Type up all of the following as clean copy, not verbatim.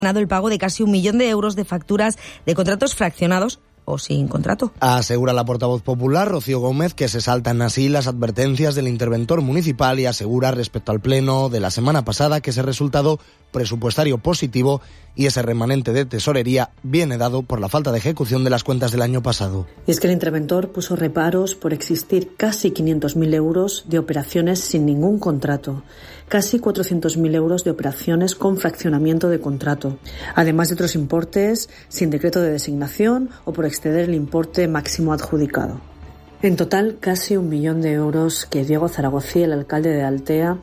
el pago de casi 1 millón de euros de facturas de contratos fraccionados o sin contrato. Asegura la portavoz popular, Rocío Gómez, que se saltan así las advertencias del interventor municipal y asegura respecto al pleno de la semana pasada que ese resultado presupuestario positivo y ese remanente de tesorería viene dado por la falta de ejecución de las cuentas del año pasado. Y es que el interventor puso reparos por existir casi 500.000 euros de operaciones sin ningún contrato, casi 400.000 euros de operaciones con fraccionamiento de contrato, además de otros importes sin decreto de designación o por exceder el importe máximo adjudicado. En total, casi 1 millón de euros que Diego Zaragozí, el alcalde de Altea,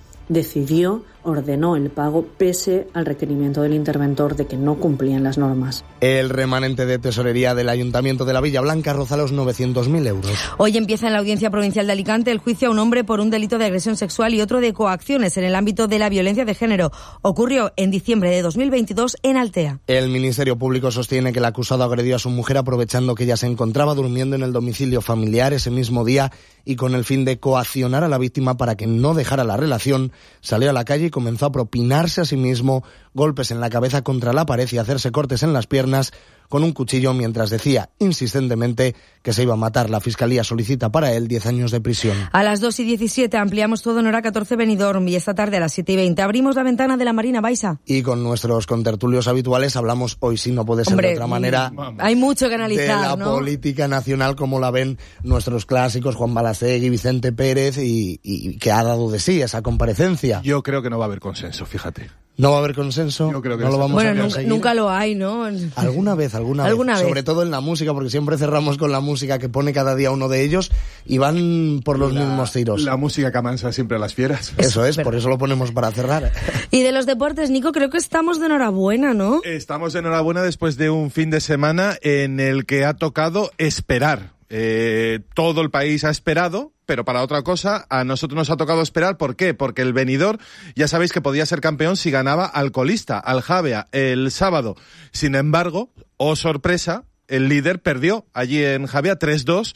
ordenó el pago pese al requerimiento del interventor de que no cumplían las normas. El remanente de tesorería del Ayuntamiento de la Villa Blanca roza los 900.000 euros. Hoy empieza en la Audiencia Provincial de Alicante el juicio a un hombre por un delito de agresión sexual y otro de coacciones en el ámbito de la violencia de género. Ocurrió en diciembre de 2022 en Altea. El Ministerio Público sostiene que el acusado agredió a su mujer aprovechando que ella se encontraba durmiendo en el domicilio familiar ese mismo día y con el fin de coaccionar a la víctima para que no dejara la relación, salió a la calle y comenzó a propinarse a sí mismo golpes en la cabeza contra la pared y hacerse cortes en las piernas con un cuchillo mientras decía insistentemente que se iba a matar. La Fiscalía solicita para él 10 años de prisión. A las 2:17 ampliamos todo en hora 14 Benidorm y esta tarde a las 7:20 abrimos la ventana de la Marina Baixa. Y con nuestros contertulios habituales hablamos, hoy sí no puede ser de otra manera, hay mucho que analizar, de la política nacional, como la ven nuestros clásicos, Juan Balasegui, Vicente Pérez, y que ha dado de sí esa comparecencia. Yo creo que no va a haber consenso, fíjate. ¿No va a haber consenso? Yo creo que no lo vamos a conseguir. Nunca lo hay, ¿no? Alguna vez. Sobre todo en la música, porque siempre cerramos con la música que pone cada día uno de ellos y van por los mismos tiros. La música que amansa siempre a las fieras. Eso es, por eso lo ponemos para cerrar. Y de los deportes, Nico, creo que estamos de enhorabuena, ¿no? Estamos de enhorabuena después de un fin de semana en el que ha tocado esperar. Todo el país ha esperado, pero para otra cosa, a nosotros nos ha tocado esperar. ¿Por qué? Porque el Benidorm, ya sabéis que podía ser campeón si ganaba al colista, al Javea, el sábado. Sin embargo, oh sorpresa, el líder perdió allí en Javea 3-2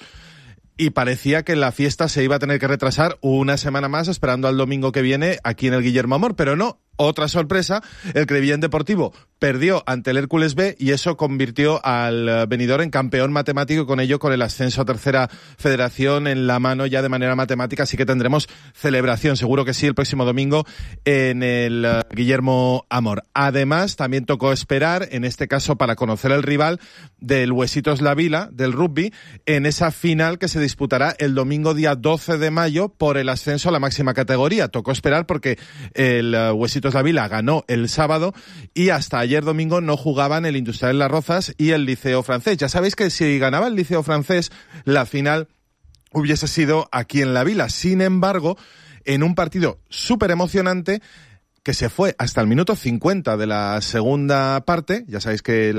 y parecía que la fiesta se iba a tener que retrasar una semana más esperando al domingo que viene aquí en el Guillermo Amor, pero no. Otra sorpresa, el Crevillent Deportivo perdió ante el Hércules B y eso convirtió al Benidorm en campeón matemático y con ello con el ascenso a tercera federación en la mano ya de manera matemática, así que tendremos celebración, seguro que sí, el próximo domingo en el Guillermo Amor. Además, también tocó esperar, en este caso para conocer el rival del Huesitos La Vila, del rugby, en esa final que se disputará el domingo día 12 de mayo por el ascenso a la máxima categoría. Tocó esperar porque el Huesitos La Vila ganó el sábado y hasta ayer domingo no jugaban el Industrial Las Rozas y el Liceo Francés. Ya sabéis que si ganaba el Liceo Francés, la final hubiese sido aquí en La Vila. Sin embargo, en un partido súper emocionante que se fue hasta el minuto 50 de la segunda parte, ya sabéis que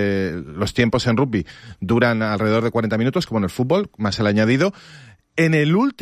los tiempos en rugby duran alrededor de 40 minutos, como en el fútbol, más el añadido. En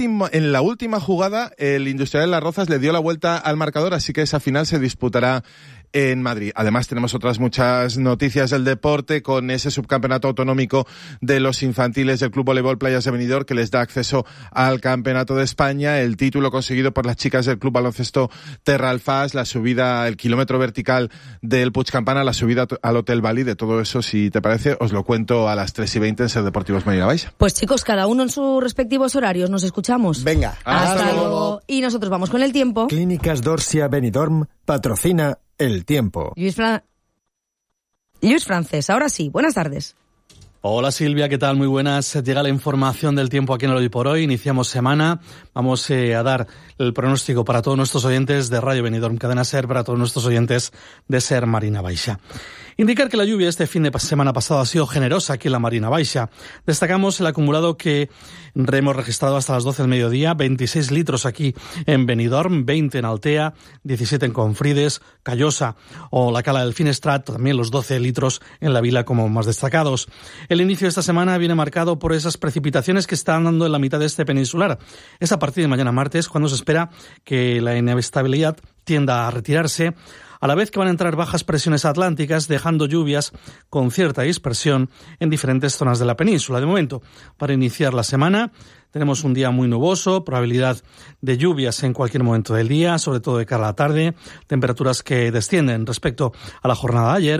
la última jugada, el Industrial de Las Rozas le dio la vuelta al marcador, así que esa final se disputará en Madrid. Además, tenemos otras muchas noticias del deporte con ese subcampeonato autonómico de los infantiles del Club Voleibol Playas de Benidorm que les da acceso al Campeonato de España, el título conseguido por las chicas del Club Baloncesto Terra Alfás, la subida, el kilómetro vertical del Puig Campana, la subida al Hotel Bali. De todo eso, si te parece, os lo cuento a las 3:20 en Ser Deportivos Marina Baixa. Pues chicos, cada uno en sus respectivos horarios, nos escuchamos. Venga, hasta luego. Y nosotros vamos con el tiempo. Clínicas Dorsia Benidorm patrocina el tiempo. Luis Francés, ahora sí, buenas tardes. Hola Silvia, ¿qué tal? Muy buenas. Llega la información del tiempo aquí en el Hoy por Hoy. Iniciamos semana. Vamos a dar el pronóstico para todos nuestros oyentes de Radio Benidorm Cadena Ser, para todos nuestros oyentes de Ser Marina Baixa. Indicar que la lluvia este fin de semana pasado ha sido generosa aquí en la Marina Baixa. Destacamos el acumulado que hemos registrado hasta las 12 del mediodía, 26 litros aquí en Benidorm, 20 en Altea, 17 en Confrides, Callosa o la Cala del Finestrat, también los 12 litros en la Vila como más destacados. El inicio de esta semana viene marcado por esas precipitaciones que están dando en la mitad de este peninsular. Es a partir de mañana martes cuando se espera que la inestabilidad tienda a retirarse, a la vez que van a entrar bajas presiones atlánticas, dejando lluvias con cierta dispersión en diferentes zonas de la península. De momento, para iniciar la semana, tenemos un día muy nuboso, probabilidad de lluvias en cualquier momento del día, sobre todo de cara a la tarde, temperaturas que descienden respecto a la jornada de ayer.